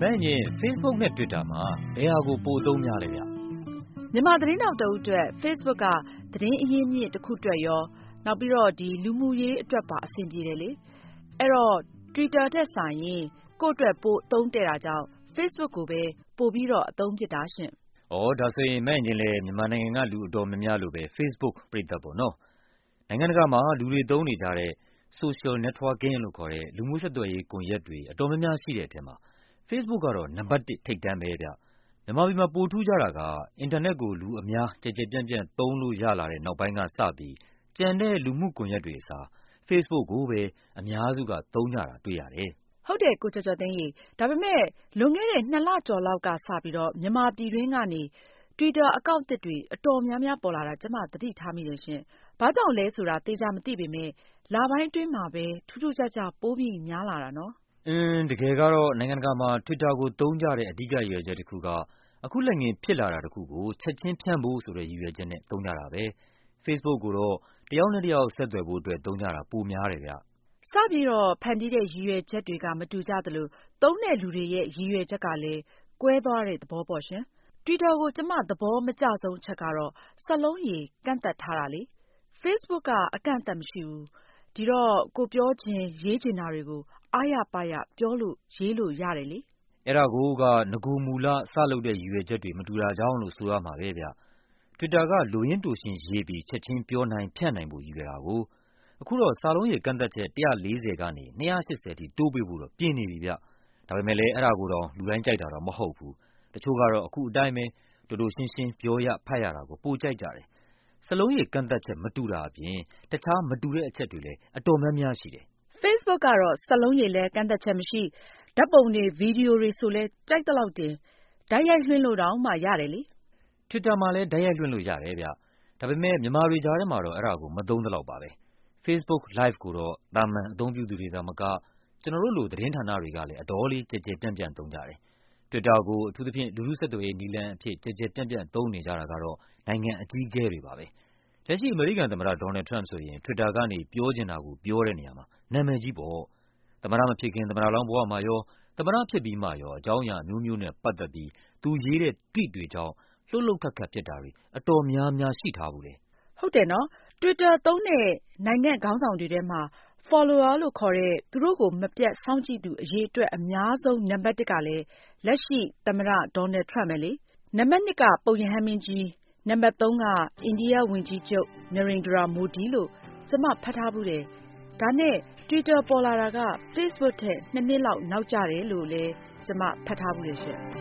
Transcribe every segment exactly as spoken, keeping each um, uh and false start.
ဘယ်ရင် Facebook နဲ့ Twitter မှာဘယ်ဟာကိုပိုသုံးများလဲဗျမြန်မာသတင်းတောက်တအုပ်အတွက် Facebook ကသတင်းအရင်းမြစ်တစ်ခုအတွက်ရောနောက်ပြီးတော့ဒီလူမှုရေးအတွက်ပါအဆင်ပြေတယ်လေအဲ့တော့ Twitter တက်ဆိုင်ရင်ကိုယ့်အတွက်ပိုအသုံးတဲ့တာကြောင့် Facebook ကိုပဲပိုပြီးတော့အသုံးဖြစ်တာရှင့်ဩဒါဆိုရင်မဲ့ရင်လေမြန်မာနိုင်ငံကလူအတော်များများလိုပဲ Facebook ပရိသတ်ပေါ့နော်နိုင်ငံတကာမှာလူတွေသုံးနေကြတဲ့ social networking လို့ခေါ်တဲ့လူမှုဆက်သွယ်ရေးကွန်ရက်တွေအတော်များများရှိတဲ့အထက်မှာ Facebook ကတော့နံပါတ်တစ်ထိပ်တန်းပဲဗျမြန်မာပြည်မှာပိုထူးကြတာကအင်တာနက်ကိုလူအများကြည်ကြည်ပြန့်ပြန့်သုံးလို့ရလာတဲ့နောက်ပိုင်းကစပြီးကျန်တဲ့လူမှုကွန်ရက်တွေအစား Facebook ကိုပဲအများစုကသုံးကြတာတွေ့ရတယ်ဟုတ်တယ်ကိုကျော်ကျော်သိန်းရေဒါပေမဲ့လွန်ခဲ့တဲ့နှစ်လကျော်လောက်ကစပြီးတော့မြန်မာပြည်တွင်းကနေ Twitter အကောင့်တစ်တွေအတော်များများပေါ်လာတာကျွန်မသတိထားမိတယ်ရှင်။ဘာကြောင့်လဲဆိုတာသေချာမသိပေမဲ့လပိုင်းအတွင်းမှာပဲထူးထူးခြားခြားပိုးပြီးများလာတာနော်။အင်းတကယ်ကတော့နိုင်ငံတကာမှာ Twitter ကိုသုံးကြတဲ့အဓိကရည်ရွယ်ချက်တစ်ခုကအခုလက်ငင်းဖြစ်လာတာတစ်ခုကိုချက်ချင်းဖြန့်ဖို့ဆိုတဲ့ရည်ရွယ်ချက်နဲ့သုံးကြတာပဲ။ Facebook ကိုတော့တယောက်နဲ့တယောက်ဆက်သွယ်ဖို့အတွက်သုံးကြတာပိုများတယ်ဗျ။စပြီးတော့ဖန်တီးတဲ့ရည်ရွယ်ချက်တွေကမတူကြသလိုသုံးတဲ့လူတွေရဲ့ရည်ရွယ်ချက်ကလည်းကွဲသွားတဲ့သဘောပေါ့ရှင်။ Twitter ကိုကျွန်မသဘောမကျဆုံးအချက်ကတော့စာလုံးရည်ကန့်သတ်ထားတာလေ။ Facebook ကအကန့်အသတ်မရှိဘူး။ဒီတော့ကိုပြောချင်ရေးချင်တာတွေကိုအားရပါရပြောလို့ရေးလို့ရတယ်လေ။အဲ့ဒါကိုကငကူမူလစလုပ်တဲ့ရည်ရွယ်ချက်တွေမတူတာကြောင့်လို့ဆိုရမှာပဲဗျ။ Twitter ကလိုရင်းတိုရှင်းရေးပြီးချက်ချင်းပြောနိုင်ဖြန့်နိုင်ဖို့ရည်ရွယ်တာကိုအခုတော့စာလုံးရည်ကန့်သတ်ချက်one fortyကနေtwo eightyထိတိုးပေးဖို့တော့ပြင်နေပြီဗျ။ဒါပေမဲ့လည်းအဲ့ဒါကိုတော့လူတိုင်းကြိုက်တာတော့မဟုတ်ဘူး။တချို့ကတော့အခုအတိုင်းပဲတိုးတိုးရှင်းရှင်းပြောရဖတ်ရတာကိုပိုကြိုက်ကြတယ်။စာလုံးရည်ကန့်သတ်ချက်မတူတာအပြင်တခြားမတူတဲ့အချက်တွေလည်းအတော်များများရှိတယ်။ Facebook ကတော့စာလုံးရည်လည်းကန့်သတ်ချက်မရှိဓာတ်ပုံတွေဗီဒီယိုတွေဆိုလဲကြိုက်တဲ့လောက်တင်တိုက်ရိုက်လွှင့်လို့တောင်မှရတယ်လေ။ Twitter မှာလည်းတိုက်ရိုက်လွှင့်လို့ရတယ်ဗျ။ဒါပေမဲ့မြန်မာတွေကြားထဲမှာတော့အဲ့ဒါကိုမသုံးသလောက်ပါပဲ။ Facebook Live ကိုတော့သာမန်အသုံးပြုသူတွေသာမကကျွန်တော်တို့လိုသတင်းဌာနတွေကလည်းအတော်လေးကြည်ကြည်ပြန့်ပြန့်သုံးကြတယ်။ Twitter ကိုအထူးသဖြင့်လူထုဆက်သွယ်ရေးနည်းလမ်းအဖြစ်ကြည်ကြည်ပြန့်ပြန့်သုံးနေကြတာကတော့နိုင်ငံအကြီးအကဲတွေပါပဲ။လက်ရှိအမေရိကန်သမ္မတ Donald Trump ဆိုရင် Twitter ကနေပြောချင်တာကိုပြောတဲ့နေရာမှာနာမည်ကြီးပေါ့။သမ္မတမဖြစ်ခင်သမ္မတလောင်းဘဝမှာရောသမ္မတဖြစ်ပြီးမှရောအကြောင်းအရာမျိုးမျိုးနဲ့ပတ်သက်ပြီးသူရေးတဲ့ tweet တွေကြောင့်လှုပ်လှုပ်ခတ်ခတ်ဖြစ်တာတွေအတော်များများရှိထားဘူးတယ်။ဟုတ်တယ်နော်။ Twitter သုံးတဲ့နိုင်ငံခေါင်းဆောင်တွေထဲမှာ follower လို့ခေါ်တဲ့သူတို့ကိုမပြတ်စောင့်ကြည့်သူအရေအတွက်အများဆုံးနံပါတ်တစ်ကလည်းလက်ရှိသမ္မတ Donald Trump ပဲလေ။နံပါတ်နှစ်ကပုပ်ရဟန်းမင်းကြီး၊နံပါတ်သုံးကအိန္ဒိယဝန်ကြီးချုပ် Narendra Modi လို့ကျွန်မဖတ်ထားဘူးတယ်။ဒါနဲ့ Twitter ပေါ်လာတာက Facebook ထက်နှစ်နှစ်လောက်နောက်ကျတယ်လို့လည်းကျွန်မဖတ်ထားဘူးတယ်ရှင့်။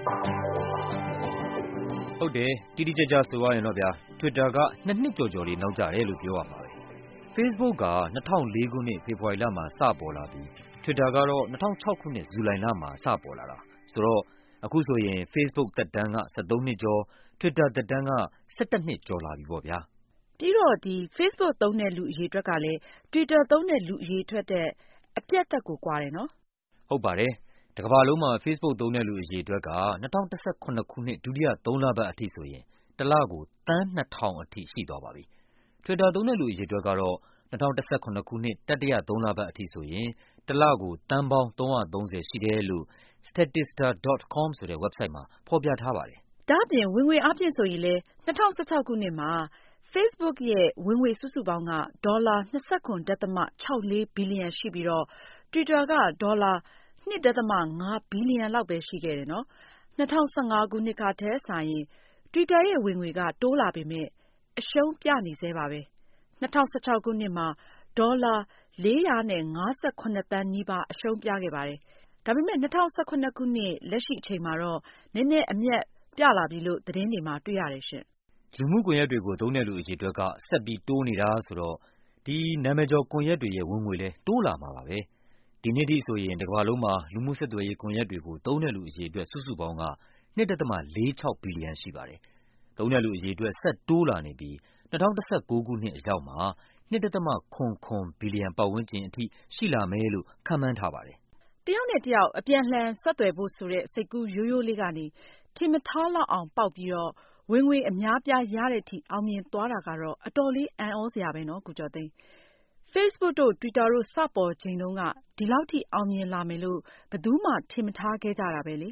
ဟုတ်တယ်တိတိကျကျဆိုရရင်တော့ဗျာ Twitter ကနှစ်နှစ်ကျော်ကျော်လေးနောက်ကျတယ်လို့ပြောရမှာပဲ။ Facebook ကtwo thousand fourခုနှစ်ဖေဖော်ဝါရီလမှာစပေါ်လာပြီး Twitter ကတော့two thousand sixခုနှစ်ဇူလိုင်လမှာစပေါ်လာတာဆိုတော့အခုဆိုရင် Facebook သက်တမ်းကthirteenနှစ်ကျော် Twitter သက်တမ်းကelevenနှစ်ကျော်လာပြီပေါ့ဗျာပြီးတော့ဒီ Facebook သုံးတဲ့လူအရေအတွက်ကလည်း Twitter သုံးတဲ့လူအရေအတွက်တဲ့အပြတ်သက်ကိုကွာတယ်နော်ဟုတ်ပါတယ်တကမ္ဘာလုံးမှာ Facebook သုံးတဲ့လူအရေအတွက်ကtwenty seventeenခုနှစ်ဒုတိယသုံးလပတ်အထိဆိုရင်တစ်လကိုသန်းtwo thousandအထိရှိသွားပါပြီ။ Twitter သုံးတဲ့လူအရေအတွက်ကတော့twenty seventeenခုနှစ်တတိယသုံးလပတ်အထိဆိုရင်တစ်လကိုသန်းပေါင်းthree hundred thirtyရှိတယ်လို့ statista dot com ဆိုတဲ့ website မှာဖော်ပြထားပါတယ်။ဒါ့အပြင်ဝင်ငွေအားဖြင့်ဆိုရင်လည်းtwenty sixteenခုနှစ်မှာ Facebook ရဲ့ဝင်ငွေစုစုပေါင်းကဒေါ်လာtwenty-nine point six fourဘီလီယံရှိပြီးတော့ Twitter ကဒေါ်လာtwo point fiveဘီလီယံလောက်ပဲရှိခဲ့တယ်နော်။twenty fifteenခုနှစ်ကထက်စာရင် Twitter ရဲ့ဝင်ငွေကတိုးလာပေမဲ့အရှုံးပြနေဆဲပါပဲ။twenty sixteenခုနှစ်မှာဒေါ်လာfour hundred fifty-sevenသန်းနီးပါးအရှုံးပြခဲ့ပါတယ်။ဒါပေမဲ့twenty eighteenခုနှစ်လက်ရှိအချိန်မှာတော့နည်းနည်းအမြတ်ပြလာပြီလို့သတင်းတွေမှာတွေ့ရတယ်ရှင့်။လူမှုကွန်ရက်တွေကိုသုံးတဲ့လူအရေအတွက်ကဆက်ပြီးတိုးနေတာဆိုတော့ဒီနာမည်ကျော်ကွန်ရက်တွေရဲ့ဝင်ငွေလည်းတိုးလာမှာပါပဲ။ဒီနေ့ထိဆိုရင်တကမ္ဘာလုံးမှာလူမှုဆက်သွယ်ရေးကွန်ရက်တွေကိုသုံးတဲ့လူအရေအတွက်စုစုပေါင်းကtwo point four sixဘီလီယံရှိပါတယ်။သုံးတဲ့လူအရေအတွက်ဆက်တိုးလာနေပြီးtwenty nineteenခုနှစ်အရောက်မှာtwo point four fourဘီလီယံပတ်ဝန်းကျင်အထိရှိလာမယ်လို့ခန့်မှန်းထားပါတယ်။တယောက်နဲ့တယောက်အပြန်အလှန်ဆက်သွယ်ဖို့ဆိုတဲ့စိတ်ကူးရိုးရိုးလေးကနေထင်မထားလောက်အောင်ပေါက်ပြီးတော့ဝင်ငွေအများပြားရတဲ့အထိအောင်မြင်သွားတာကတော့အတော်လေးအံ့ဩစရာပဲနော်ကိုကျော်သိန်း။ Facebook တို့ Twitter တို့စပေါ်ချိန်တုန်းကဒီလောက်ထိအောင်မြင်လာမယ်လို့ဘယ်သူမှထင်မထားခဲ့ကြတာပဲလေ။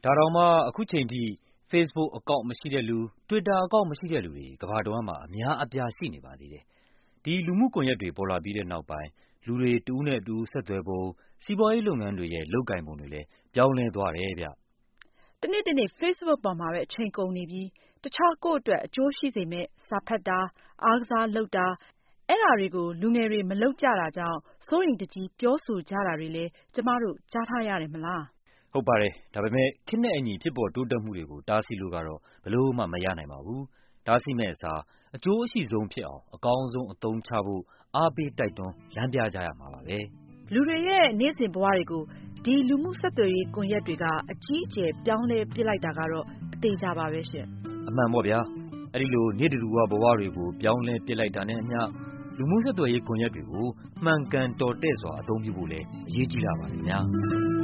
ဒါတောင်မှအခုချိန်ထိ Facebook အကောင့်မရှိတဲ့လူ Twitter အကောင့်မရှိတဲ့လူတွေကမ္ဘာတဝန်းမှာအများအပြားရှိနေပါသေးတယ်။ဒီလူမှုကွန်ရက်တွေပေါ်လာပြီးတဲ့နောက်ပိုင်းလူတွေတဦးနဲ့တဦးဆက်သွယ်ပုံစီးပွားရေးလုပ်ငန်းတွေရဲ့လုပ်ကိုင်ပုံတွေလည်းပြောင်းလဲသွားတယ်ဗျ။တနေ့တနေ့ Facebook ပေါ်မှာပဲအချိန်ကုန်နေပြီးတခြားကိုယ့်အတွက်အကျိုးရှိစေမယ့်စာဖတ်တာ၊အားကစားလုပ်တာအဲဒါတွေကိုလူငယ်တွေမလုပ်ကြတာကြောင့်စိုးရိမ်တကြီးပြောဆိုကြတာတွေလည်းကျမတို့ကြားထားရတယ်မလား။ဟုတ်ပါတယ်။ဒါပေမဲ့ခေတ်နဲ့အညီဖြစ်ပေါ်တိုးတက်မှုတွေကိုတားဆီးလို့ကတော့ဘယ်လို့မှမရနိုင်ပါဘူး။တားဆီးမယ့်အစားအကျိုးအရှိဆုံးဖြစ်အောင်အကောင်းဆုံးအသုံးချဖို့အားပေးတိုက်တွန်းလမ်းပြကြရမှာပါပဲ။လူတွေရဲ့နေ့စဉ်ဘဝတွေကိုဒီလူမှုဆက်သွယ်ရေးကွန်ရက်တွေကအကြီးအကျယ်ပြောင်းလဲပစ်လိုက်တာကတော့အသေချာပါပဲရှင်။အမှန်ပေါ့ဗျာ။အဲဒီလိုနေ့တဓူဝဘဝတွေကိုပြောင်းလဲပစ်လိုက်တာနဲ့အမျှလူမှုဆက်သွယ်ရေးကွန်ရက်တွေကိုမှန်ကန်တော်တဲ့စွာအသုံးပြုဖို့လည်းအရေးကြီးလာပါတယ်ဗျာ။